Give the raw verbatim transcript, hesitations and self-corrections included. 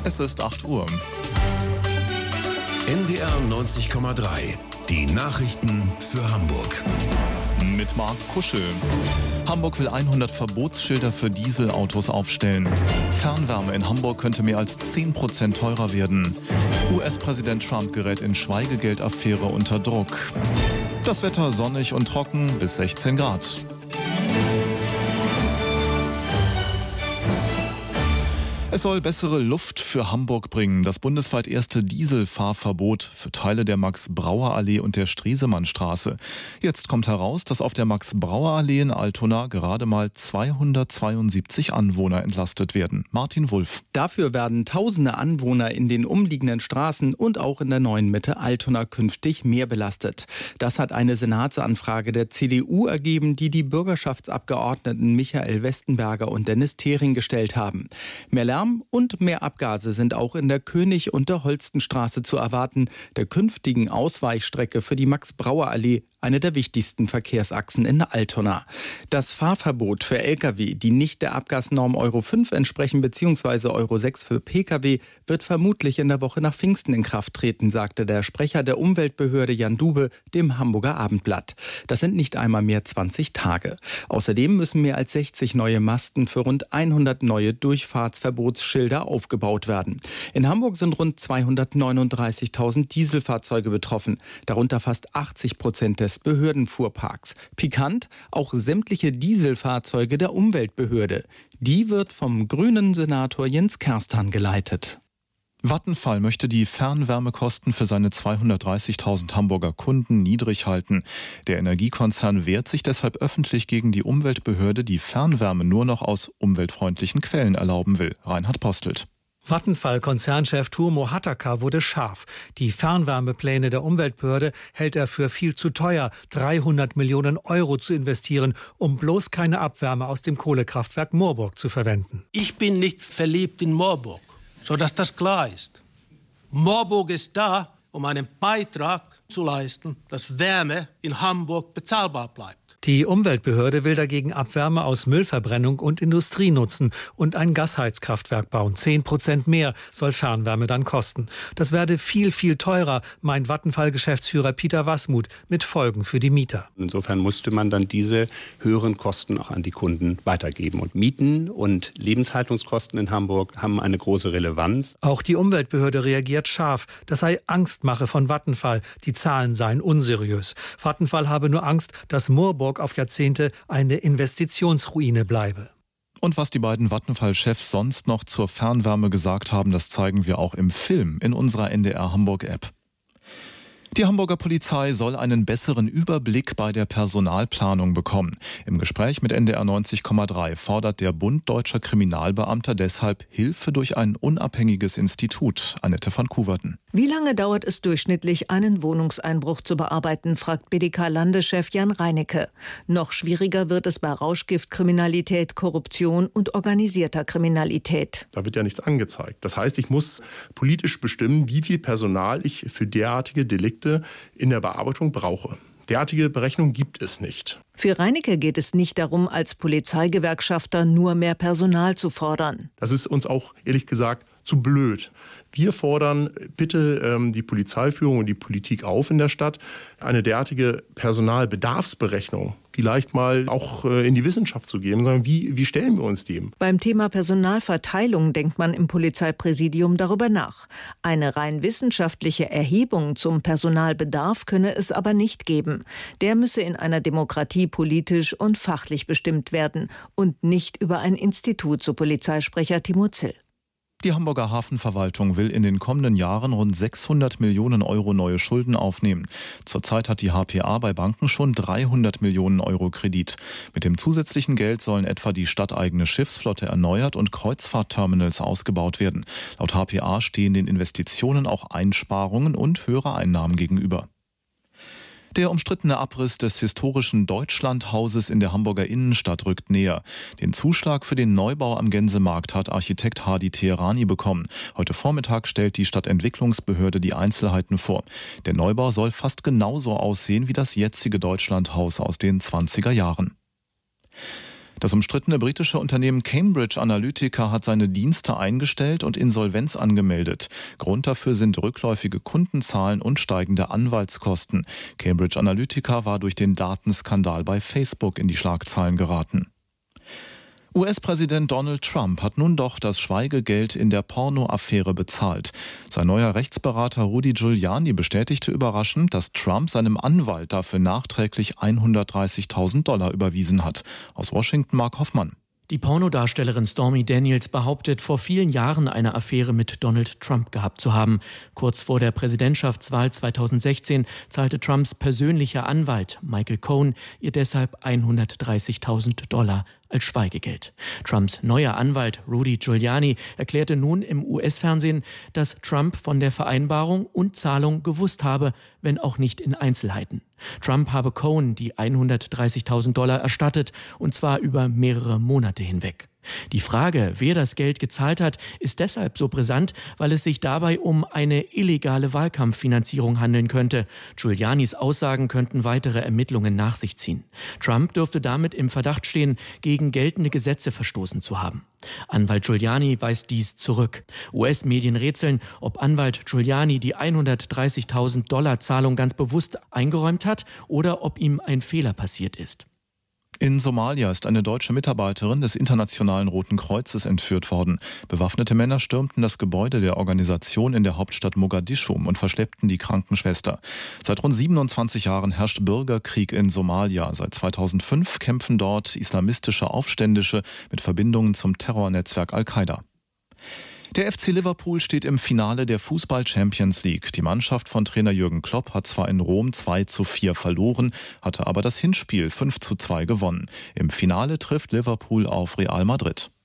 Es ist acht Uhr. N D R neunzig Komma drei. Die Nachrichten für Hamburg. Mit Marc Kuschel. Hamburg will hundert Verbotsschilder für Dieselautos aufstellen. Fernwärme in Hamburg könnte mehr als zehn Prozent teurer werden. U S-Präsident Trump gerät in Schweigegeldaffäre unter Druck. Das Wetter sonnig und trocken bis sechzehn Grad. Es soll bessere Luft für Hamburg bringen. Das bundesweit erste Dieselfahrverbot für Teile der Max-Brauer-Allee und der Stresemannstraße. Jetzt kommt heraus, dass auf der Max-Brauer-Allee in Altona gerade mal zweihundertzweiundsiebzig Anwohner entlastet werden. Martin Wulff. Dafür werden tausende Anwohner in den umliegenden Straßen und auch in der neuen Mitte Altona künftig mehr belastet. Das hat eine Senatsanfrage der C D U ergeben, die die Bürgerschaftsabgeordneten Michael Westenberger und Dennis Thering gestellt haben. Mehr Lärm und mehr Abgase sind auch in der König- und der Holstenstraße zu erwarten, der künftigen Ausweichstrecke für die Max-Brauer-Allee, eine der wichtigsten Verkehrsachsen in Altona. Das Fahrverbot für L K W, die nicht der Abgasnorm Euro fünf entsprechen bzw. Euro sechs für P K W, wird vermutlich in der Woche nach Pfingsten in Kraft treten, sagte der Sprecher der Umweltbehörde Jan Dube dem Hamburger Abendblatt. Das sind nicht einmal mehr zwanzig Tage. Außerdem müssen mehr als sechzig neue Masten für rund hundert neue Durchfahrtsverbotsschilder aufgebaut werden. In Hamburg sind rund zweihundertneununddreißigtausend Dieselfahrzeuge betroffen, darunter fast achtzig Prozent des Behördenfuhrparks. Pikant, auch sämtliche Dieselfahrzeuge der Umweltbehörde. Die wird vom grünen Senator Jens Kerstan geleitet. Vattenfall möchte die Fernwärmekosten für seine zweihundertdreißigtausend Hamburger Kunden niedrig halten. Der Energiekonzern wehrt sich deshalb öffentlich gegen die Umweltbehörde, die Fernwärme nur noch aus umweltfreundlichen Quellen erlauben will. Reinhard Postelt. Vattenfall-Konzernchef Tuomo Hatakka wurde scharf. Die Fernwärmepläne der Umweltbehörde hält er für viel zu teuer, dreihundert Millionen Euro zu investieren, um bloß keine Abwärme aus dem Kohlekraftwerk Moorburg zu verwenden. Ich bin nicht verliebt in Moorburg, sodass das klar ist. Moorburg ist da, um einen Beitrag zu leisten, dass Wärme in Hamburg bezahlbar bleibt. Die Umweltbehörde will dagegen Abwärme aus Müllverbrennung und Industrie nutzen und ein Gasheizkraftwerk bauen. Zehn Prozent mehr soll Fernwärme dann kosten. Das werde viel, viel teurer, meint Vattenfall-Geschäftsführer Peter Wasmuth, mit Folgen für die Mieter. Insofern musste man dann diese höheren Kosten auch an die Kunden weitergeben. Und Mieten und Lebenshaltungskosten in Hamburg haben eine große Relevanz. Auch die Umweltbehörde reagiert scharf. Das sei Angstmache von Vattenfall. Die Zahlen seien unseriös. Vattenfall habe nur Angst, dass Moorburg auf Jahrzehnte eine Investitionsruine bleibe. Und was die beiden Vattenfall-Chefs sonst noch zur Fernwärme gesagt haben, das zeigen wir auch im Film in unserer N D R Hamburg-App. Die Hamburger Polizei soll einen besseren Überblick bei der Personalplanung bekommen. Im Gespräch mit N D R neunzig Komma drei fordert der Bund Deutscher Kriminalbeamter deshalb Hilfe durch ein unabhängiges Institut. Annette van Kuverten. Wie lange dauert es durchschnittlich, einen Wohnungseinbruch zu bearbeiten, fragt B D K-Landeschef Jan Reinecke. Noch schwieriger wird es bei Rauschgiftkriminalität, Korruption und organisierter Kriminalität. Da wird ja nichts angezeigt. Das heißt, ich muss politisch bestimmen, wie viel Personal ich für derartige Delikte in der Bearbeitung brauche. Derartige Berechnung gibt es nicht. Für Reinecke geht es nicht darum, als Polizeigewerkschafter nur mehr Personal zu fordern. Das ist uns auch, ehrlich gesagt, zu blöd. Wir fordern bitte ähm, die Polizeiführung und die Politik auf in der Stadt, eine derartige Personalbedarfsberechnung vielleicht mal auch äh, in die Wissenschaft zu geben. Sagen, wie, wie stellen wir uns dem? Beim Thema Personalverteilung denkt man im Polizeipräsidium darüber nach. Eine rein wissenschaftliche Erhebung zum Personalbedarf könne es aber nicht geben. Der müsse in einer Demokratie politisch und fachlich bestimmt werden und nicht über ein Institut, so Polizeisprecher Timo Zill. Die Hamburger Hafenverwaltung will in den kommenden Jahren rund sechshundert Millionen Euro neue Schulden aufnehmen. Zurzeit hat die H P A bei Banken schon dreihundert Millionen Euro Kredit. Mit dem zusätzlichen Geld sollen etwa die stadteigene Schiffsflotte erneuert und Kreuzfahrtterminals ausgebaut werden. Laut H P A stehen den Investitionen auch Einsparungen und höhere Einnahmen gegenüber. Der umstrittene Abriss des historischen Deutschlandhauses in der Hamburger Innenstadt rückt näher. Den Zuschlag für den Neubau am Gänsemarkt hat Architekt Hadi Teherani bekommen. Heute Vormittag stellt die Stadtentwicklungsbehörde die Einzelheiten vor. Der Neubau soll fast genauso aussehen wie das jetzige Deutschlandhaus aus den zwanziger Jahren. Das umstrittene britische Unternehmen Cambridge Analytica hat seine Dienste eingestellt und Insolvenz angemeldet. Grund dafür sind rückläufige Kundenzahlen und steigende Anwaltskosten. Cambridge Analytica war durch den Datenskandal bei Facebook in die Schlagzeilen geraten. U S-Präsident Donald Trump hat nun doch das Schweigegeld in der Porno-Affäre bezahlt. Sein neuer Rechtsberater Rudy Giuliani bestätigte überraschend, dass Trump seinem Anwalt dafür nachträglich hundertdreißigtausend Dollar überwiesen hat. Aus Washington Mark Hoffmann. Die Pornodarstellerin Stormy Daniels behauptet, vor vielen Jahren eine Affäre mit Donald Trump gehabt zu haben. Kurz vor der Präsidentschaftswahl zweitausendsechzehn zahlte Trumps persönlicher Anwalt Michael Cohen ihr deshalb hundertdreißigtausend Dollar als Schweigegeld. Trumps neuer Anwalt Rudy Giuliani erklärte nun im U S-Fernsehen, dass Trump von der Vereinbarung und Zahlung gewusst habe, wenn auch nicht in Einzelheiten. Trump habe Cohen die hundertdreißigtausend Dollar erstattet, und zwar über mehrere Monate hinweg. Die Frage, wer das Geld gezahlt hat, ist deshalb so brisant, weil es sich dabei um eine illegale Wahlkampffinanzierung handeln könnte. Giulianis Aussagen könnten weitere Ermittlungen nach sich ziehen. Trump dürfte damit im Verdacht stehen, gegen geltende Gesetze verstoßen zu haben. Anwalt Giuliani weist dies zurück. U S-Medien rätseln, ob Anwalt Giuliani die hundertdreißigtausend Dollar Zahlung ganz bewusst eingeräumt hat oder ob ihm ein Fehler passiert ist. In Somalia ist eine deutsche Mitarbeiterin des Internationalen Roten Kreuzes entführt worden. Bewaffnete Männer stürmten das Gebäude der Organisation in der Hauptstadt Mogadischu und verschleppten die Krankenschwester. Seit rund siebenundzwanzig Jahren herrscht Bürgerkrieg in Somalia. Seit zweitausendfünf kämpfen dort islamistische Aufständische mit Verbindungen zum Terrornetzwerk Al-Qaida. Der F C Liverpool steht im Finale der Fußball-Champions League. Die Mannschaft von Trainer Jürgen Klopp hat zwar in Rom zwei zu vier verloren, hatte aber das Hinspiel fünf zu zwei gewonnen. Im Finale trifft Liverpool auf Real Madrid.